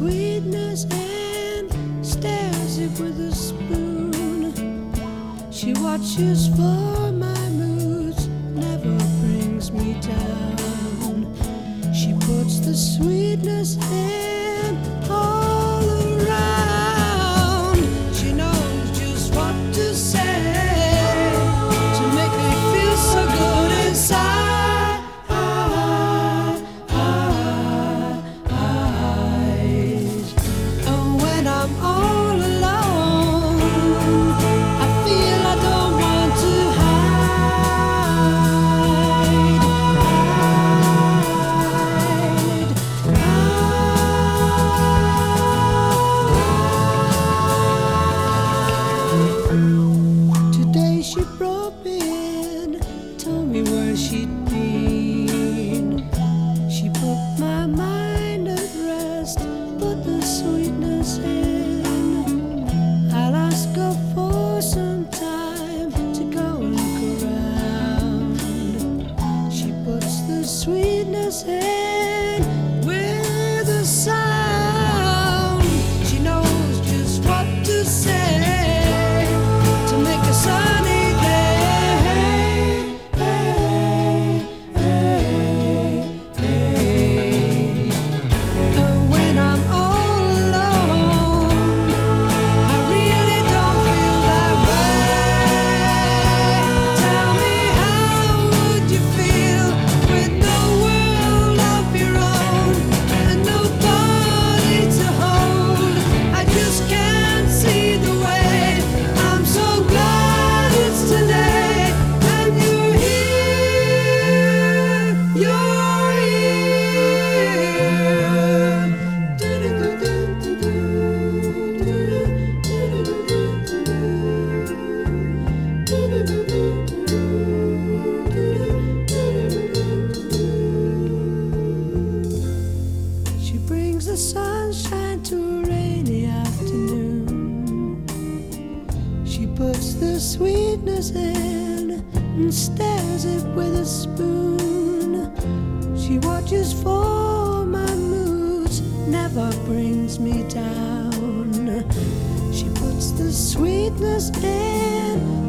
sweetness and stirs it with a spoon. She watches for my moods, never brings me down. She puts the sweetness in all around. She knows just what to say to make me feel so good inside. And when I'm all alone, I feel I don't want to hide. Today she brought me in, told me where she'd been. She put my mind at rest, put the sweetness in. I'll ask her for some time to go look around. She puts the sweetness in with a sound. She knows just what to say to make a sunny day. And when I'm all alone, I really don't feel that way. Tell me, how would you feel with no world of your own and nobody to hold? I just can't see the way. I'm so glad it's today and you're here. You're She brings the sunshine to a rainy afternoon. She puts the sweetness in and stirs it with a spoon. She watches for my moods, never brings me down. She puts the sweetness in